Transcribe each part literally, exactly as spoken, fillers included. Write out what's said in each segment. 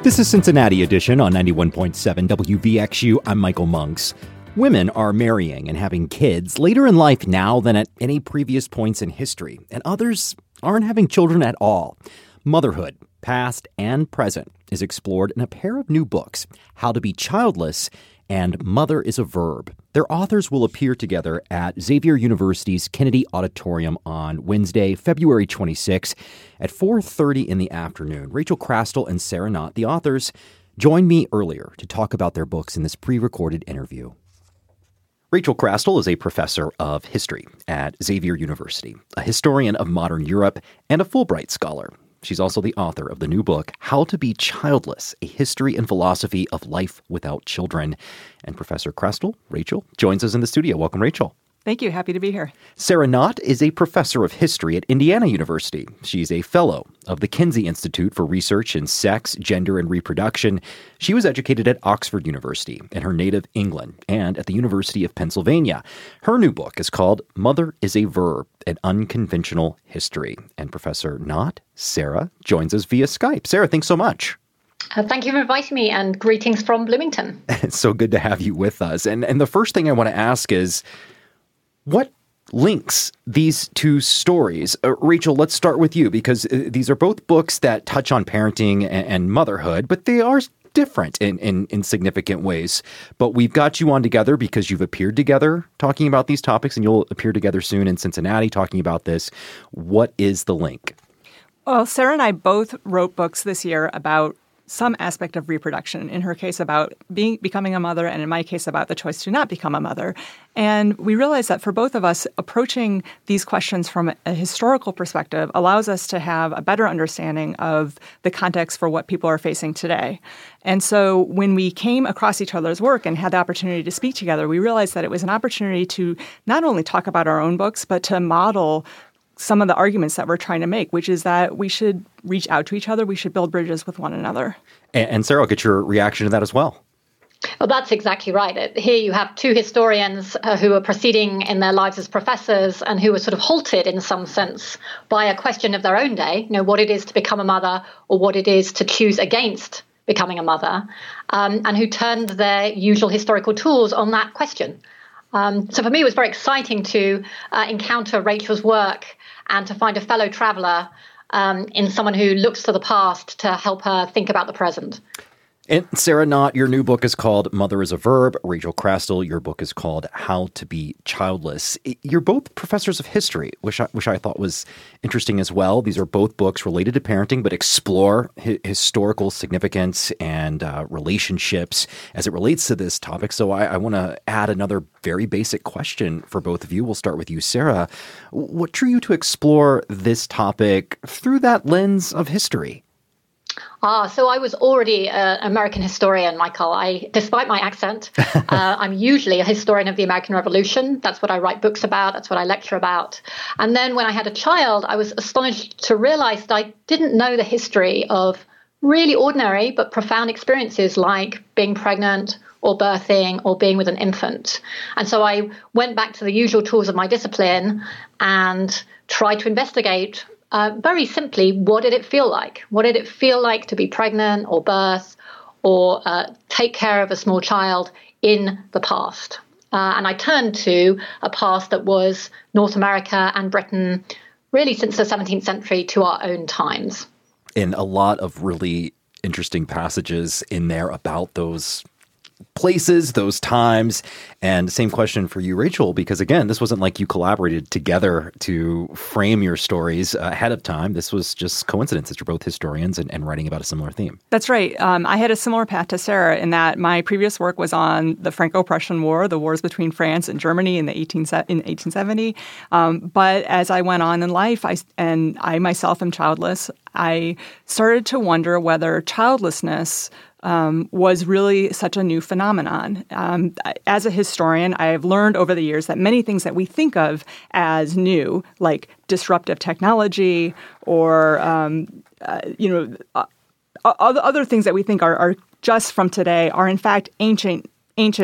This is Cincinnati Edition on ninety-one point seven W V X U. I'm Michael Monks. Women are marrying and having kids later in life now than at any previous points in history, and others aren't having children at all. Motherhood, past and present, is explored in a pair of new books, How to Be Childless and Mother is a Verb. Their authors will appear together at Xavier University's Kennedy Auditorium on Wednesday, February twenty-sixth at four thirty in the afternoon. Rachel Crastle and Sarah Knott, the authors, joined me earlier to talk about their books in this pre-recorded interview. Rachel Crastle is a professor of history at Xavier University, a historian of modern Europe, and a Fulbright scholar. She's also the author of the new book, How to Be Childless, A History and Philosophy of Life Without Children. And Professor Crastle, Rachel, joins us in the studio. Welcome, Rachel. Thank you. Happy to be here. Sarah Knott is a professor of history at Indiana University. She's a fellow of the Kinsey Institute for Research in Sex, Gender, and Reproduction. She was educated at Oxford University in her native England and at the University of Pennsylvania. Her new book is called Mother is a Verb, An Unconventional History. And Professor Knott, Sarah, joins us via Skype. Sarah, thanks so much. Uh, thank you for inviting me, and greetings from Bloomington. It's so good to have you with us. And, and the first thing I want to ask is, what links these two stories? Uh, Rachel, let's start with you, because uh, these are both books that touch on parenting and, and motherhood, but they are different in, in, in significant ways. But we've got you on together because you've appeared together talking about these topics, and you'll appear together soon in Cincinnati talking about this. What is the link? Well, Sarah and I both wrote books this year about some aspect of reproduction, in her case about being becoming a mother, and in my case about the choice to not become a mother. And we realized that for both of us, approaching these questions from a historical perspective allows us to have a better understanding of the context for what people are facing today. And so when we came across each other's work and had the opportunity to speak together, we realized that it was an opportunity to not only talk about our own books, but to model some of the arguments that we're trying to make, which is that we should reach out to each other. We should build bridges with one another. And, and Sarah, I'll get your reaction to that as well. Well, that's exactly right. Here you have two historians uh, who are proceeding in their lives as professors and who are sort of halted in some sense by a question of their own day, you know, what it is to become a mother or what it is to choose against becoming a mother, um, and who turned their usual historical tools on that question. Um, so for me, it was very exciting to uh, encounter Rachel's work and to find a fellow traveler um, in someone who looks to the past to help her think about the present. And Sarah Knott, your new book is called Mother is a Verb. Rachel Crastle, your book is called How to Be Childless. You're both professors of history, which I, which I thought was interesting as well. These are both books related to parenting, but explore hi- historical significance and uh, relationships as it relates to this topic. So I, I want to add another very basic question for both of you. We'll start with you, Sarah. What drew you to explore this topic through that lens of history? Ah, so I was already an American historian, Michael. I, despite my accent, uh, I'm usually a historian of the American Revolution. That's what I write books about. That's what I lecture about. And then when I had a child, I was astonished to realize that I didn't know the history of really ordinary but profound experiences like being pregnant or birthing or being with an infant. And so I went back to the usual tools of my discipline and tried to investigate Uh, very simply, what did it feel like? What did it feel like to be pregnant or birth or uh, take care of a small child in the past? Uh, and I turned to a past that was North America and Britain really since the seventeenth century to our own times. And a lot of really interesting passages in there about those places, those times. And same question for you, Rachel, because again, this wasn't like you collaborated together to frame your stories ahead of time. This was just coincidence that you're both historians and, and writing about a similar theme. That's right. Um, I had a similar path to Sarah in that my previous work was on the Franco-Prussian War, the wars between France and Germany in the eighteen in eighteen seventy. Um, but as I went on in life, I and I myself am childless, I started to wonder whether childlessness Um, was really such a new phenomenon. Um, as a historian, I have learned over the years that many things that we think of as new, like disruptive technology or, um, uh, you know, uh, other, other things that we think are, are just from today, are in fact ancient, ancient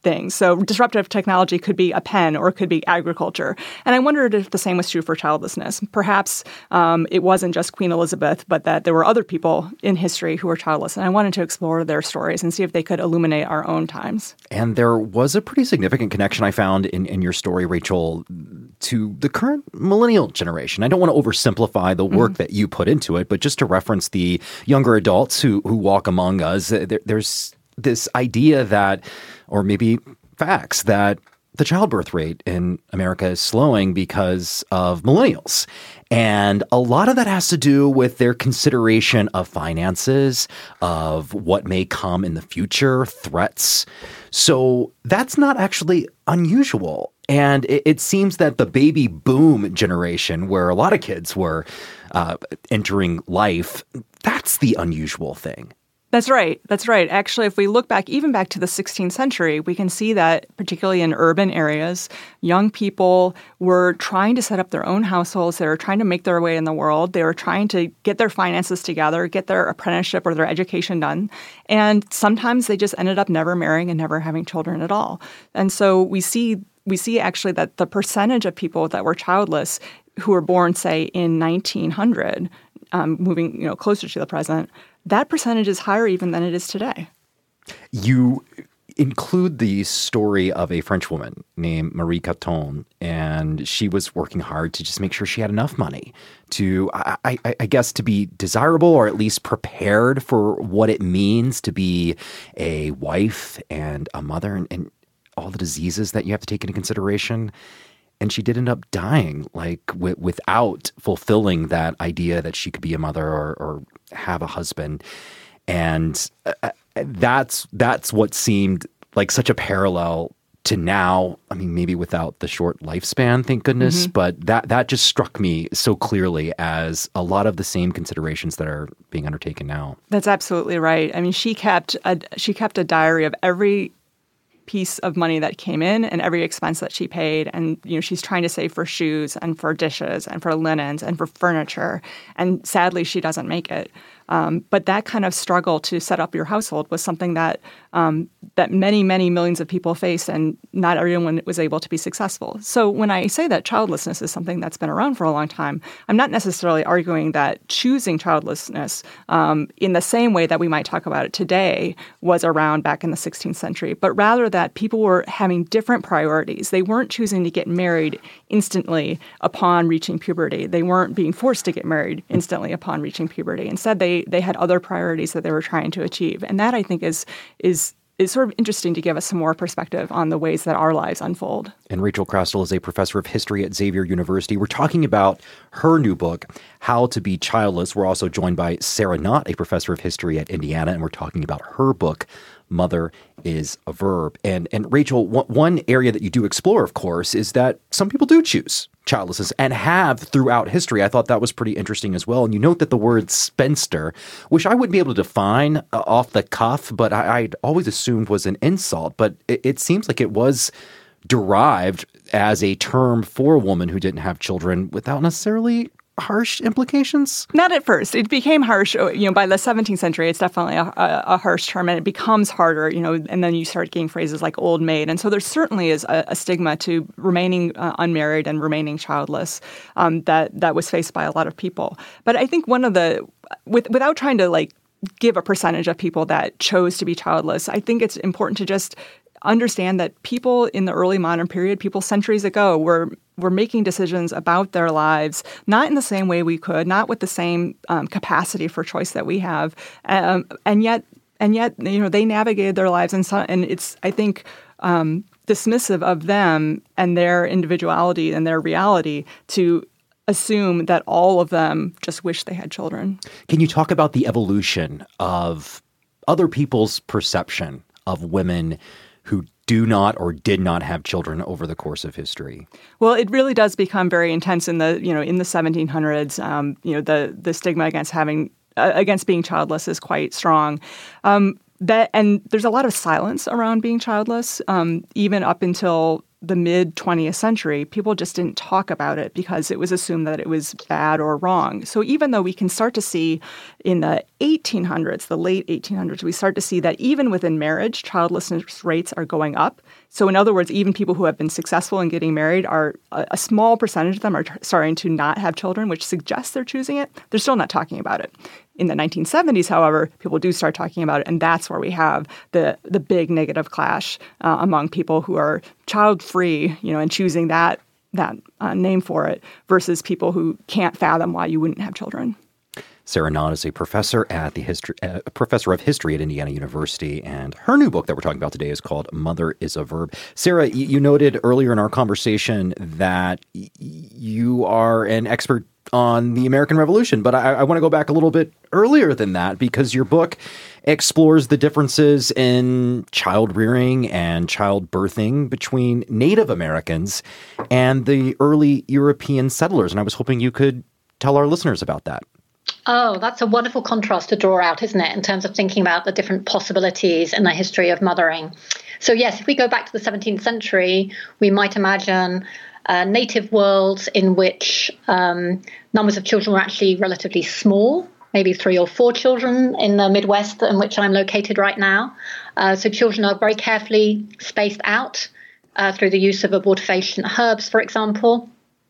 things. So disruptive technology could be a pen or it could be agriculture. And I wondered if the same was true for childlessness. Perhaps um, it wasn't just Queen Elizabeth, but that there were other people in history who were childless. And I wanted to explore their stories and see if they could illuminate our own times. And there was a pretty significant connection I found in, in your story, Rachel, to the current millennial generation. I don't want to oversimplify the work mm-hmm. that you put into it, but just to reference the younger adults who, who walk among us, there, there's this idea that, or maybe facts, that the childbirth rate in America is slowing because of millennials. And a lot of that has to do with their consideration of finances, of what may come in the future, threats. So that's not actually unusual. And it, it seems that the baby boom generation, where a lot of kids were uh, entering life, that's the unusual thing. That's right. That's right. Actually, if we look back, even back to the sixteenth century, we can see that particularly in urban areas, young people were trying to set up their own households. They were trying to make their way in the world. They were trying to get their finances together, get their apprenticeship or their education done. And sometimes they just ended up never marrying and never having children at all. And so we see we see actually that the percentage of people that were childless who were born, say, in nineteen hundred, um, moving you know closer to the present, that percentage is higher even than it is today. You include the story of a French woman named Marie Caton, and she was working hard to just make sure she had enough money to, I, I, I guess, to be desirable or at least prepared for what it means to be a wife and a mother and, and all the diseases that you have to take into consideration. And she did end up dying, like w- without fulfilling that idea that she could be a mother or, or have a husband. And uh, that's that's what seemed like such a parallel to now. I mean, maybe without the short lifespan, thank goodness. Mm-hmm. But that that just struck me so clearly as a lot of the same considerations that are being undertaken now. That's absolutely right. I mean, she kept a, she kept a diary of every piece of money that came in and every expense that she paid. And, you know, she's trying to save for shoes and for dishes and for linens and for furniture. And sadly, she doesn't make it. Um, but that kind of struggle to set up your household was something that um, that many, many millions of people faced, and not everyone was able to be successful. So when I say that childlessness is something that's been around for a long time, I'm not necessarily arguing that choosing childlessness um, in the same way that we might talk about it today was around back in the sixteenth century, but rather that people were having different priorities. They weren't choosing to get married instantly upon reaching puberty. They weren't being forced to get married instantly upon reaching puberty. Instead, they they had other priorities that they were trying to achieve. And that, I think, is is is sort of interesting to give us some more perspective on the ways that our lives unfold. And Rachel Krastel is a professor of history at Xavier University. We're talking about her new book, How to Be Childless. We're also joined by Sarah Knott, a professor of history at Indiana, and we're talking about her book, Mother is a Verb. And and Rachel, one area that you do explore, of course, is that some people do choose childlessness and have throughout history. I thought that was pretty interesting as well. And you note that the word spinster, which I wouldn't be able to define uh, off the cuff, but I, I'd always assumed was an insult. But it, it seems like it was derived as a term for a woman who didn't have children without necessarily harsh implications? Not at first. It became harsh. You know, by the seventeenth century, it's definitely a, a, a harsh term, and it becomes harder. You know, and then you start getting phrases like "old maid," and so there certainly is a, a stigma to remaining uh, unmarried and remaining childless um, that that was faced by a lot of people. But I think one of the, with, without trying to like give a percentage of people that chose to be childless, I think it's important to just understand that people in the early modern period, people centuries ago, were were making decisions about their lives, not in the same way we could, not with the same um, capacity for choice that we have, um, and yet, and yet, you know, they navigated their lives, and so, and it's, I think, um, dismissive of them and their individuality and their reality to assume that all of them just wish they had children. Can you talk about the evolution of other people's perception of women who do not or did not have children over the course of history? Well, it really does become very intense in the, you know, in the seventeen hundreds. Um, you know, the the stigma against having uh, against being childless is quite strong. Um, that and there's a lot of silence around being childless, um, even up until the mid-twentieth century, people just didn't talk about it because it was assumed that it was bad or wrong. So even though we can start to see in the eighteen hundreds, the late eighteen hundreds, we start to see that even within marriage, childlessness rates are going up. So in other words, even people who have been successful in getting married are, a, a small percentage of them are t- starting to not have children, which suggests they're choosing it. They're still not talking about it. In the nineteen seventies, however, people do start talking about it, and that's where we have the the big negative clash uh, among people who are child-free, you know, and choosing that that uh, name for it versus people who can't fathom why you wouldn't have children. Sarah Knott is a professor at the history, uh, professor of history at Indiana University, and her new book that we're talking about today is called Mother is a Verb. Sarah, you, you noted earlier in our conversation that y- you are an expert on the American Revolution, but I, I want to go back a little bit earlier than that because your book explores the differences in child rearing and child birthing between Native Americans and the early European settlers, and I was hoping you could tell our listeners about that. Oh, that's a wonderful contrast to draw out, isn't it, in terms of thinking about the different possibilities in the history of mothering. So yes, if we go back to the seventeenth century, we might imagine Uh, native worlds in which um, numbers of children were actually relatively small, maybe three or four children in the Midwest in which I'm located right now. Uh, so children are very carefully spaced out uh, through the use of abortifacient herbs, for example.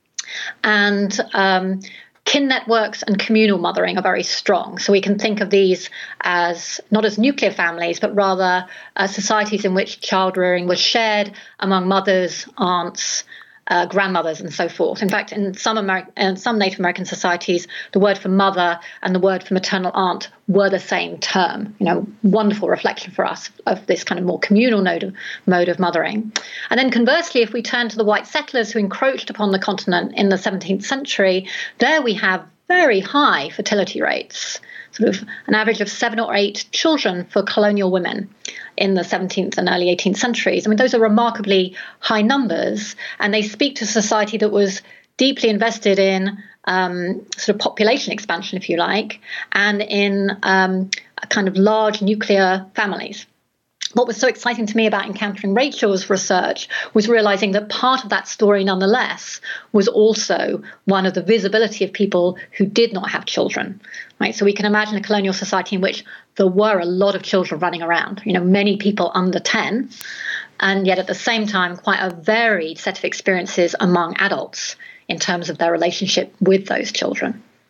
And um, kin networks and communal mothering are very strong. So we can think of these as not as nuclear families, but rather uh, societies in which child rearing was shared among mothers, aunts, Uh, grandmothers and so forth. In fact, in some Ameri- in some Native American societies, the word for mother and the word for maternal aunt were the same term. You know, wonderful reflection for us of this kind of more communal mode of, mode of mothering. And then conversely, if we turn to the white settlers who encroached upon the continent in the seventeenth century, there we have very high fertility rates, sort of an average of seven or eight children for colonial women in the seventeenth and early eighteenth centuries. I mean, those are remarkably high numbers, and they speak to a society that was deeply invested in um, sort of population expansion, if you like, and in um, a kind of large nuclear families. What was so exciting to me about encountering Rachel's research was realizing that part of that story, nonetheless, was also one of the visibility of people who did not have children. Right? So we can imagine a colonial society in which there were a lot of children running around, you know, many people under ten, and yet at the same time, quite a varied set of experiences among adults in terms of their relationship with those children.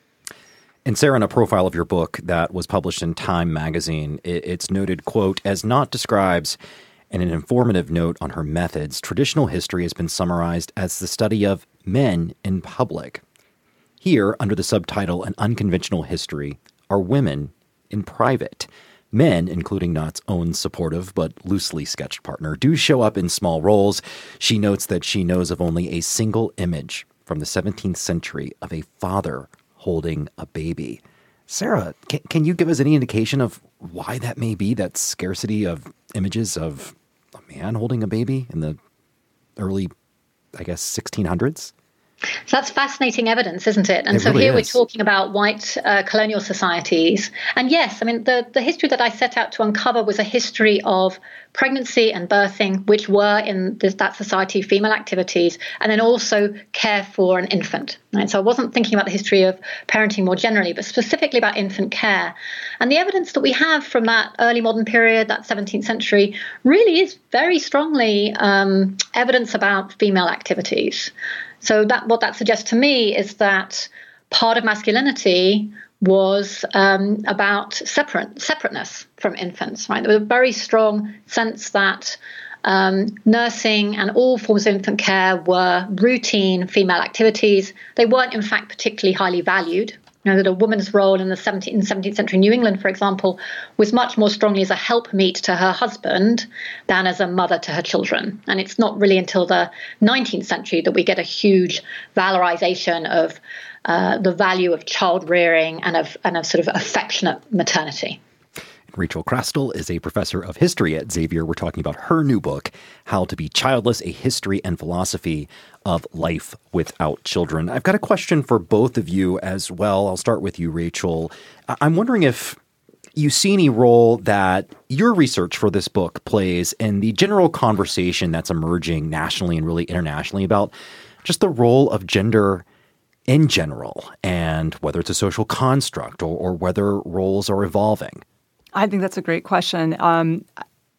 And Sarah, in a profile of your book that was published in Time magazine, it's noted, quote, as Knott describes in an informative note on her methods, traditional history has been summarized as the study of men in public. Here, under the subtitle An Unconventional History, are women in private. Men, including Knott's own supportive but loosely sketched partner, do show up in small roles. She notes that she knows of only a single image from the seventeenth century of a father holding a baby. Sarah, can, can you give us any indication of why that may be, that scarcity of images of a man holding a baby in the early, I guess, sixteen hundreds? So that's fascinating evidence, isn't it? And it so really here is. we're talking about white uh, colonial societies. And yes, I mean, the, the history that I set out to uncover was a history of pregnancy and birthing, which were in this, that society female activities, and then also care for an infant. Right? So I wasn't thinking about the history of parenting more generally, but specifically about infant care. And the evidence that we have from that early modern period, that seventeenth century, really is very strongly um, evidence about female activities. So that what that suggests to me is that part of masculinity was um, about separate separateness from infants. Right, there was a very strong sense that um, nursing and all forms of infant care were routine female activities. They weren't, in fact, particularly highly valued. You know, that a woman's role in the seventeenth and seventeenth century New England, for example, was much more strongly as a helpmeet to her husband than as a mother to her children. And it's not really until the nineteenth century that we get a huge valorization of uh, the value of child rearing and of, and of sort of affectionate maternity. Rachel Krastel is a professor of history at Xavier. We're talking about her new book, How to Be Childless, A History and Philosophy of Life Without Children. I've got a question for both of you as well. I'll start with you, Rachel. I'm wondering if you see any role that your research for this book plays in the general conversation that's emerging nationally and really internationally about just the role of gender in general, and whether it's a social construct or, or whether roles are evolving? I think that's a great question. Um,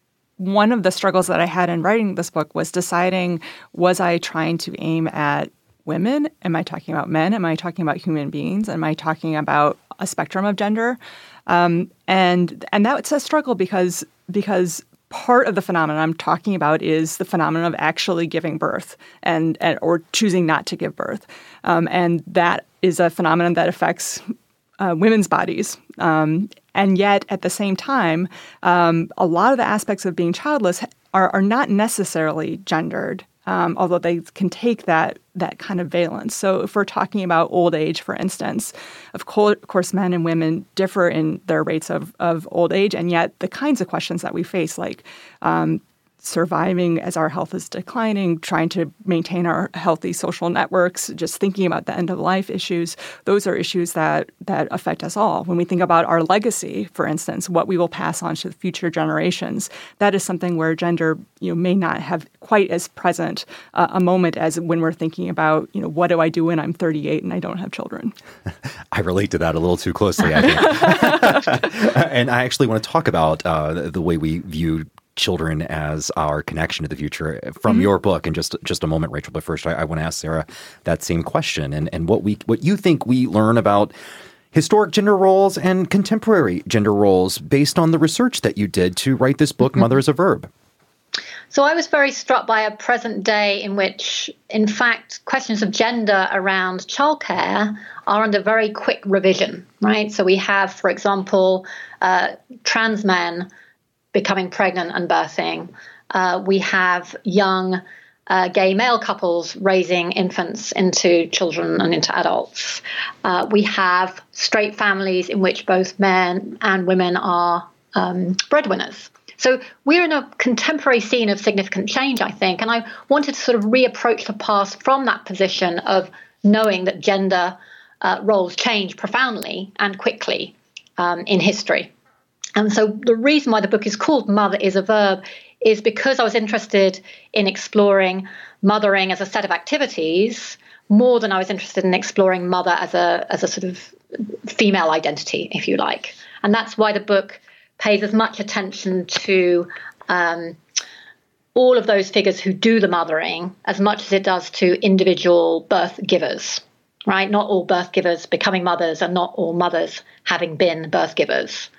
one of the struggles that I had in writing this book was deciding, was I trying to aim at women? Am I talking about men? Am I talking about human beings? Am I talking about a spectrum of gender? Um, and and that's a struggle because because part of the phenomenon I'm talking about is the phenomenon of actually giving birth and, and or choosing not to give birth. Um, and that is a phenomenon that affects uh, women's bodies. Um, and yet, at the same time, um, a lot of the aspects of being childless are, are not necessarily gendered. Um, although they can take that that kind of valence. So if we're talking about old age, for instance, of, co- of course, men and women differ in their rates of, of old age, and yet the kinds of questions that we face, like um, surviving as our health is declining, trying to maintain our healthy social networks, just thinking about the end-of-life issues, those are issues that that affect us all. When we think about our legacy, for instance, what we will pass on to the future generations, that is something where gender, you know, may not have quite as present uh, a moment as when we're thinking about, you know, what do I do when I'm thirty-eight and I don't have children? I relate to that a little too closely, I think. And I actually want to talk about uh, the, the way we view children as our connection to the future from mm-hmm. your book in just just a moment, Rachel. But first, I, I want to ask Sarah that same question and, and what we what you think we learn about historic gender roles and contemporary gender roles based on the research that you did to write this book, mm-hmm. Mother is a Verb. So I was very struck by a present day in which, in fact, questions of gender around childcare are under very quick revision, right? So we have, for example, uh, trans men becoming pregnant and birthing. Uh, we have young uh, gay male couples raising infants into children and into adults. Uh, we have straight families in which both men and women are um, breadwinners. So we're in a contemporary scene of significant change, I think, and I wanted to sort of reapproach the past from that position of knowing that gender uh, roles change profoundly and quickly um, in history. And so the reason why the book is called Mother is a Verb is because I was interested in exploring mothering as a set of activities more than I was interested in exploring mother as a as a sort of female identity, if you like. And that's why the book pays as much attention to um, all of those figures who do the mothering as much as it does to individual birth givers, right? Not all birth givers becoming mothers and not all mothers having been birth givers.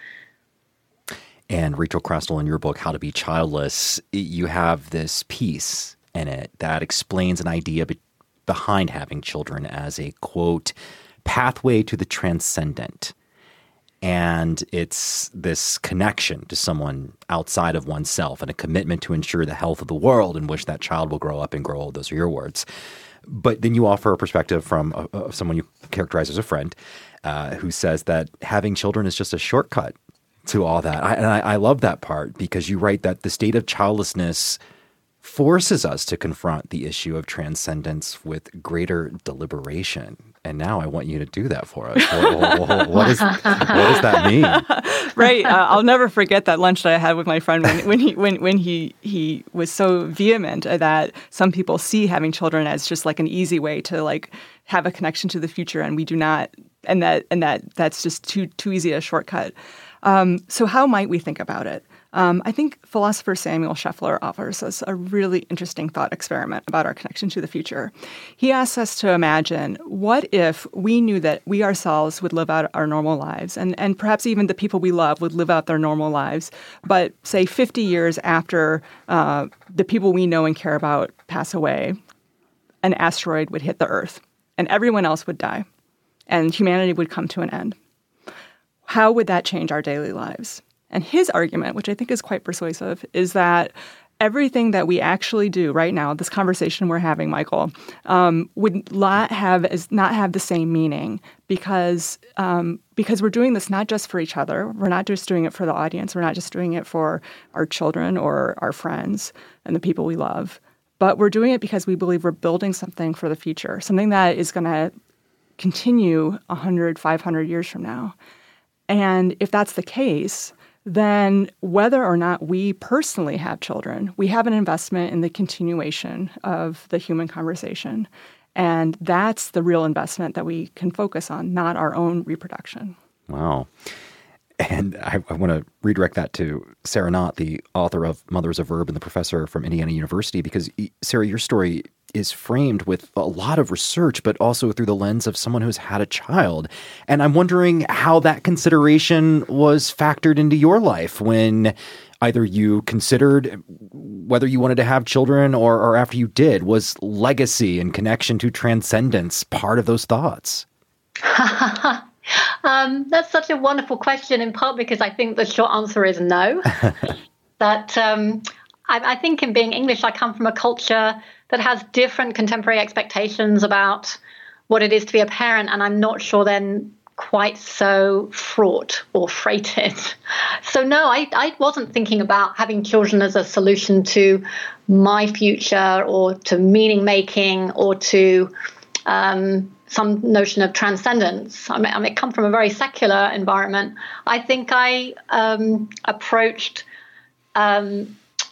And Rachel Crestel, in your book, How to Be Childless, you have this piece in it that explains an idea be- behind having children as a, quote, pathway to the transcendent. And it's this connection to someone outside of oneself and a commitment to ensure the health of the world in which that child will grow up and grow old. Those are your words. But then you offer a perspective from uh, uh, someone you characterize as a friend uh, who says that having children is just a shortcut to all that. I, and I, I love that part because you write that the state of childlessness forces us to confront the issue of transcendence with greater deliberation. And now I want you to do that for us. what, what, what, is, what does that mean? Right. Uh, I'll never forget that lunch that I had with my friend when, when he when when he he was so vehement that some people see having children as just like an easy way to like have a connection to the future, and we do not, and that and that that's just too too easy a shortcut. Um, so how might we think about it? Um, I think philosopher Samuel Scheffler offers us a really interesting thought experiment about our connection to the future. He asks us to imagine, what if we knew that we ourselves would live out our normal lives, and, and perhaps even the people we love would live out their normal lives, but say fifty years after uh, the people we know and care about pass away, an asteroid would hit the Earth, and everyone else would die, and humanity would come to an end. How would that change our daily lives? And his argument, which I think is quite persuasive, is that everything that we actually do right now, this conversation we're having, Michael, um, would not have as not have the same meaning because um, because we're doing this not just for each other. We're not just doing it for the audience. We're not just doing it for our children or our friends and the people we love. But we're doing it because we believe we're building something for the future, something that is going to continue one hundred, five hundred years from now. And if that's the case, then whether or not we personally have children, we have an investment in the continuation of the human conversation. And that's the real investment that we can focus on, not our own reproduction. Wow. And I, I want to redirect that to Sarah Knott, the author of Mother is a Verb and the professor from Indiana University, because, Sarah, your story is framed with a lot of research, but also through the lens of someone who's had a child. And I'm wondering how that consideration was factored into your life when either you considered whether you wanted to have children or, or after you did. Was legacy and connection to transcendence part of those thoughts? um, that's such a wonderful question, in part because I think the short answer is no. That um, I, I think in being English, I come from a culture that has different contemporary expectations about what it is to be a parent, and I'm not sure then quite so fraught or freighted. So no, I, I wasn't thinking about having children as a solution to my future or to meaning making or to um, some notion of transcendence. I mean, I mean, I come from a very secular environment. I think I um, approached um,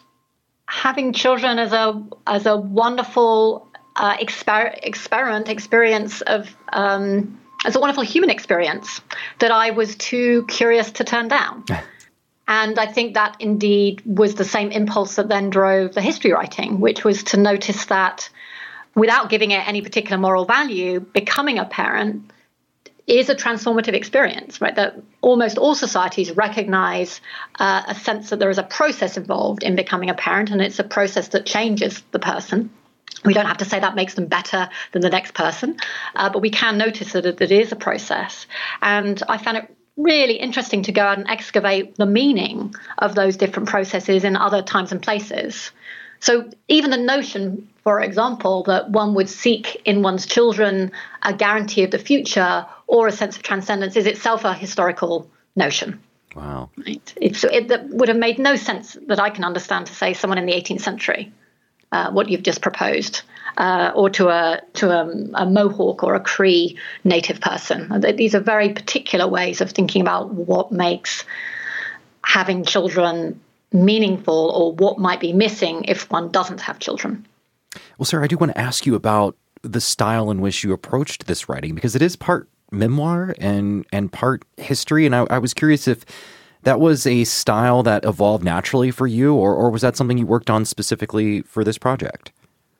having children as a as a wonderful uh, exper- experiment experience of um, as a wonderful human experience that I was too curious to turn down. And I think that indeed was the same impulse that then drove the history writing, which was to notice that without giving it any particular moral value, becoming a parent is a transformative experience, right? That almost all societies recognize uh, a sense that there is a process involved in becoming a parent, and it's a process that changes the person. We don't have to say that makes them better than the next person, uh, but we can notice that it, it is a process. And I found it really interesting to go out and excavate the meaning of those different processes in other times and places. So even the notion, for example, that one would seek in one's children a guarantee of the future or a sense of transcendence is itself a historical notion. Wow. Right? It's, it that would have made no sense that I can understand to say someone in the eighteenth century, uh, what you've just proposed, uh, or to a to a, a Mohawk or a Cree native person. These are very particular ways of thinking about what makes having children meaningful or what might be missing if one doesn't have children. Well, Sarah, I do want to ask you about the style in which you approached this writing, because it is part memoir and and part history. And I, I was curious if that was a style that evolved naturally for you, or, or was that something you worked on specifically for this project?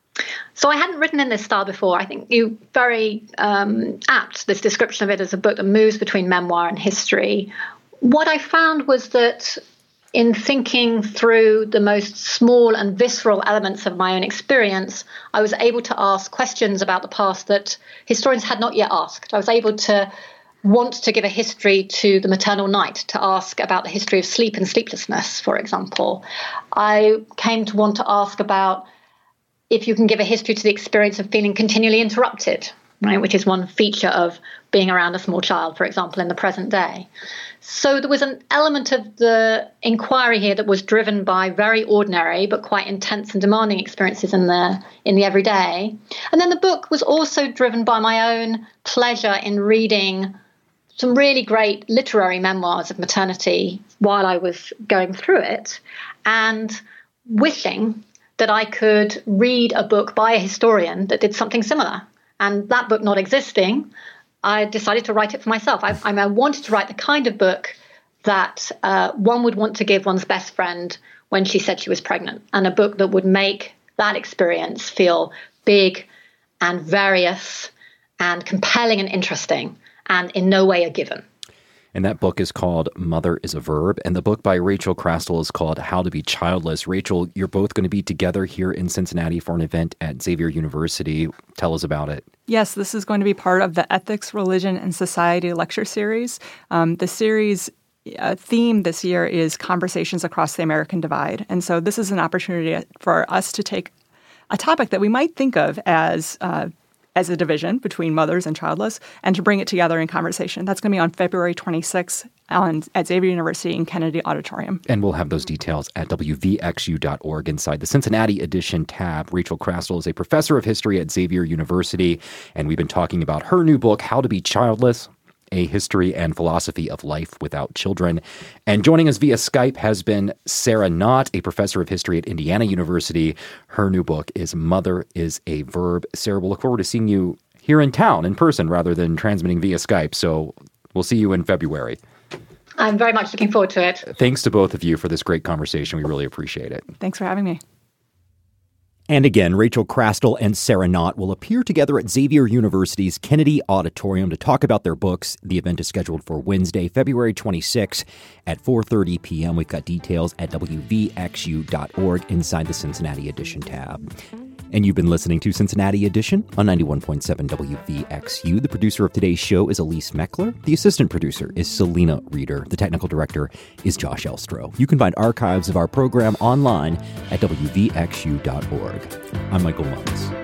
So I hadn't written in this style before. I think you very um, apt this description of it as a book that moves between memoir and history. What I found was that in thinking through the most small and visceral elements of my own experience, I was able to ask questions about the past that historians had not yet asked. I was able to want to give a history to the maternal night, to ask about the history of sleep and sleeplessness, for example. I came to want to ask about if you can give a history to the experience of feeling continually interrupted, right, which is one feature of being around a small child, for example, in the present day. So there was an element of the inquiry here that was driven by very ordinary but quite intense and demanding experiences in the in the everyday. And then the book was also driven by my own pleasure in reading some really great literary memoirs of maternity while I was going through it, and wishing that I could read a book by a historian that did something similar. And that book not existing, I decided to write it for myself. I, I wanted to write the kind of book that uh, one would want to give one's best friend when she said she was pregnant, and a book that would make that experience feel big and various and compelling and interesting and in no way a given. And that book is called Mother is a Verb. And the book by Rachel Crastle is called How to Be Childless. Rachel, you're both going to be together here in Cincinnati for an event at Xavier University. Tell us about it. Yes, this is going to be part of the Ethics, Religion, and Society lecture series. Um, the series uh, theme this year is Conversations Across the American Divide. And so this is an opportunity for us to take a topic that we might think of as uh, as a division between mothers and childless, and to bring it together in conversation. That's going to be on February twenty-sixth on, at Xavier University in Kennedy Auditorium. And we'll have those details at W V X U dot org inside the Cincinnati Edition tab. Rachel Crastle is a professor of history at Xavier University, and we've been talking about her new book, How to Be Childless. A History and Philosophy of Life Without Children. And joining us via Skype has been Sarah Knott, a professor of history at Indiana University. Her new book is Mother is a Verb. Sarah, we'll look forward to seeing you here in town in person rather than transmitting via Skype. So we'll see you in February. I'm very much looking forward to it. Thanks to both of you for this great conversation. We really appreciate it. Thanks for having me. And again, Rachel Crastle and Sarah Knott will appear together at Xavier University's Kennedy Auditorium to talk about their books. The event is scheduled for Wednesday, February twenty-sixth at four thirty p.m. We've got details at w v x u dot org inside the Cincinnati Edition tab. And you've been listening to Cincinnati Edition on ninety-one point seven W V X U. The producer of today's show is Elise Meckler. The assistant producer is Selena Reeder. The technical director is Josh Elstro. You can find archives of our program online at w v x u dot org. I'm Michael Monks.